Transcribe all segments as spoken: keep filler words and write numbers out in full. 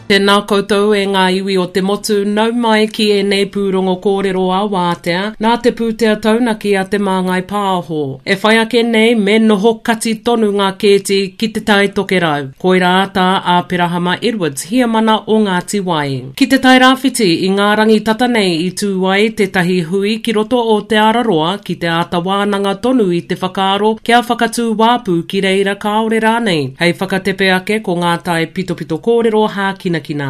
Tēnā koutou e ngā iwi o te motu, nau mai ki e nei pūrongo kōrero a wātea, nā te pūtea taunaki a te māngai pāho. E whai ake nei me noho kati tonu ngā kēti ki te tai toke rau. Koira ata a Perahama Edwards, hia mana o Ngāti Wai. Ki te tai rāwhiti i ngā rangi tata nei i tū wai te tahi hui ki roto o te araroa ki te ata wānanga tonu i te whakaaro kia whakatū wāpū ki reira kaore rānei. Hei whakatepe ake ko ngā tai pitopito kōrero hākina kina.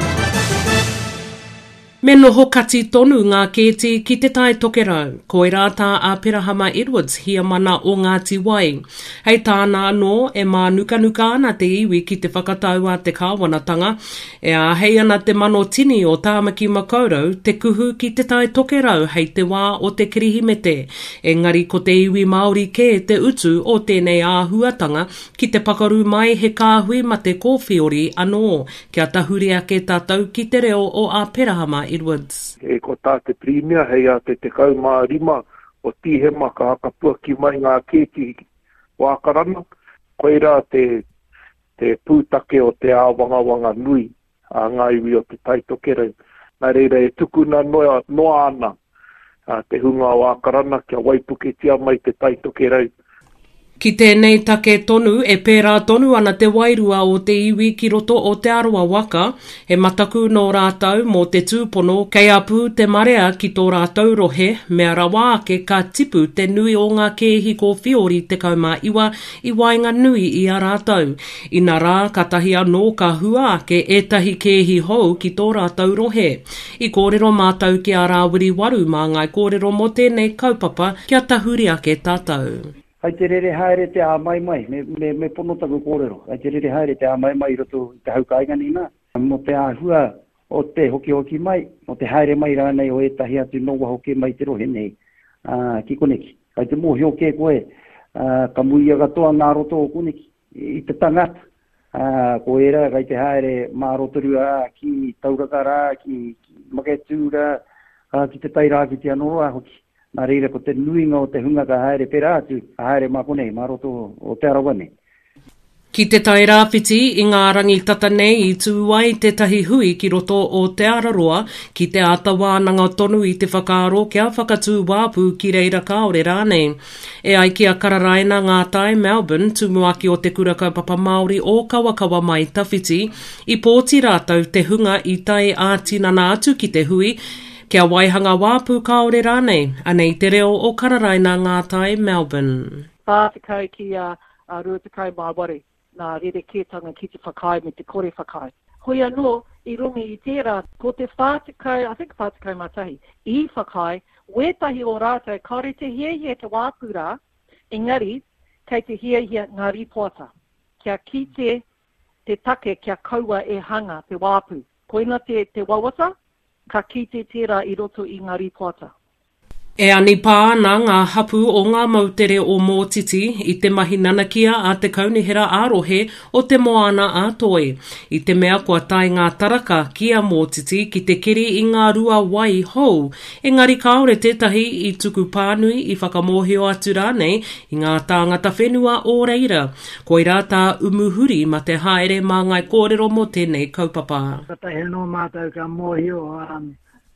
Me noho kati tonu ngā kēti ki te tai tokerau. Koe rāta a Perahama Edwards, hia mana o Ngāti Wai. Hei tāna anō e mā nuka nuka ana te iwi ki te whakatau a te kāwanatanga. E a hei ana te mano tini o Tāmaki Makaurau, te kuhu ki te tai tokerau hei te wā o te kirihimete. Engari ko te iwi Māori ke te utu o tēnei āhuatanga ki te pakaru mai he kāhui ma te kōwhiori anō. Kia tahuri ake tātou ki te reo o a Perahama Edwards. E ko tā te primia hei a te te kau mā rima o tihema ka hakapua ki mai ngā kēti wākarana. Koira te, te pūtake o te āwangawanga nui a ngā iwi o te taitokerau. Nā reira e tukuna noa, noa ana a te hunga wākarana kia waipuketia mai te taitokerau. Ki tēnei take tonu e pērā tonu ana te wairua o te iwi ki roto o te aroa waka, he mataku no rātau mō te tūpono kei apu te marea ki tō rātau rohe, mea rawa ake ka tipu te nui o ngā kēhi ko whiori te kaumā iwa i wainga nui i a rātau. Ina rā katahi anō ka hua ake etahi kēhi hou ki tō rātau rohe. I kōrero mātau ki a rāwiri waru mā ngai kōrero mo tēnei kaupapa kia tahuri ake tātou. Ai te rere haere te a mai mai, me, me, me ponotaku kōrero. Ai te rere haere te a mai mai roto i te haukaingani nā. Mo te ahua o te hoki hoki mai, mo te haere mai rānei o etahi atu noua hoki mai te rohe nei. Uh, ki koneki. Ai te mōhi o ke koe, uh, ka muia katoa ngā roto o koneki. I te tangata. Uh, ko era, kai te haere mā rotorua ki tauraka rā, ki, ki maketu rā, uh, ki te tairā ki te anōra hoki. Nā reira ko te nuinga o te hunga ka haere pera atu, ka haere makonei, maroto o te arawane. Ki te tai rāwhiti i ngā rangi tata nei i tūwai te tahi hui ki roto o te araroa ki te ata wānanga tonu i te whakaaro kia whakatū wāpū ki reira kaore rānei. E ai ki a kararaina ngā tai Melbourne, tumuaki o te kuraka papa Māori o kawakawa mai tawhiti, i pōti rātau te hunga i tai ātinana atu ki te hui, kia waihanga wāpū kaore rānei, anei te reo o kararaina ngā tai Melbourne. Pātakau ki a uh, uh, ruatakau māwari, nā rere kētanga ki te whakai me te kore whakai. Hoi anō, i rungi i tērā, ko te whātakau, I think whātakau mātahi, i whakai, wētahi o rātou, kaore te hiehie te wāpū rā, engari, kei te hiehie ngā ripoata. Kia ki te, te take kia kaua e hanga te wāpū. Koina te, te wawata, ka kite tērā i roto i ngā ripoata. E ani pāna ngā hapu o ngā mautere o Mōtiti i te mahi nanakia a te kaunihera ārohe o te moana a Toi. I te mea kua tai ngā taraka ki a Mōtiti ki te kiri i ngā rua wai hou. Engari kaore tētahi i tuku pānui i whakamohio atu rānei i ngā tāngata whenua o reira. Koira tā umuhuri ma te haere mā ngai kōrero mo tēnei kaupapa. Katahi no mātou ka mohio um,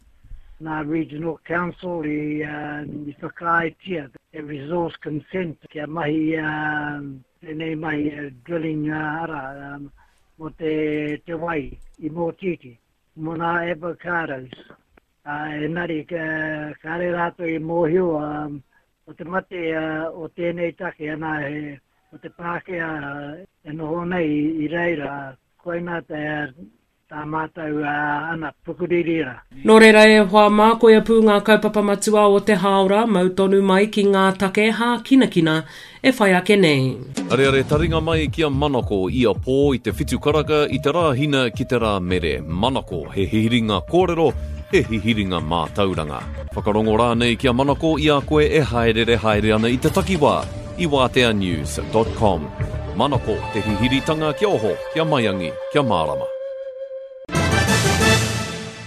na Regional Council i, uh, i whakaitia, e resource consent, kia mahi, uh, tēnei mahi uh, drilling uh, ara, um, mo te, te wai i Mōtiti, mo nā avocados. Uh, e nari, ka, ka re rato i mōhio, um, o te mate uh, o tēnei take, ana he, o te Pākehā, uh, e noho nei i, i reira, koina te tā mātou uh, ana pukuririra. Nō reira e hoa mākoia pū ngā kaupapa matua o te haora, mau tonu mai ki ngā take hā kina kina, e whai ake nei. Are are taringa mai ki a Manako i a pō i te whitu karaka i te rā hina ki te rā mere. Manako, he hihiringa kōrero, he hihiringa mātauranga. Whakarongo rānei ki a Manako i a koe e haere re haere ana i te takiwā i wātea news dot com. Manako, te hihiritanga kia oho, kia maiangi, kia mārama.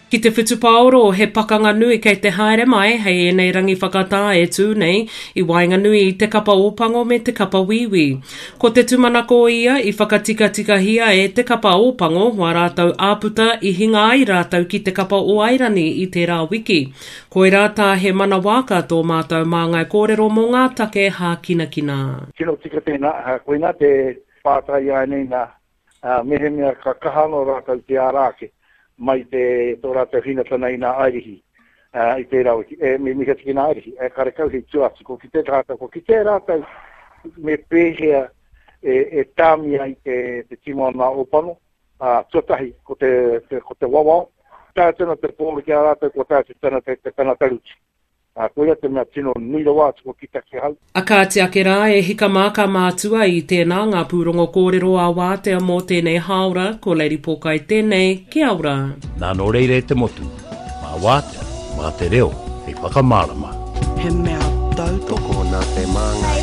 Ki te whitupaoro, he pakanga nui kei te haere mai, hei e nei rangi whakatā e tū nei, i wainga nui i te kapa ōpango me te kapa wiwi. Ko te tumanako ia, i whakatika tika hia e te kapa ōpango, wa rātau āputa i hinga ai rātau ki te kapa o airani i te rā wiki. Ko i rātā he mana waka tō mātou māngai kōrero mō ngā take hā kina kina. Kino tika tēnā, koe nā te pātai ai nei nā, mehe mea ka kahano rātau te ārāke. Mai te tō rātau hina tana i nā airihi, uh, i te rau, e, me miha tiki nā airihi, e kare kau hei tuasi, ko ki te rātau, ko ki te rātau, me pēhea e, e tāmia i te, te timo nā opano, uh, tuatahi, ko te, te, ko te wawao, tā tēnā te pōle ki a rātau, ko tā te tana te, te tana taruti. Uh, ko ia te mea tino nira wātu ko ki take hau. A kā te ake rā e hika māka mātua i tēnā ngā pūrongo kōrero a wātea mō tēnei haura, ko Lady Pokai tēnei, ki aura. Nā no reire te motu, mā wātea, mā te reo, hei whakamārama. He mea tau toko nā te māngai.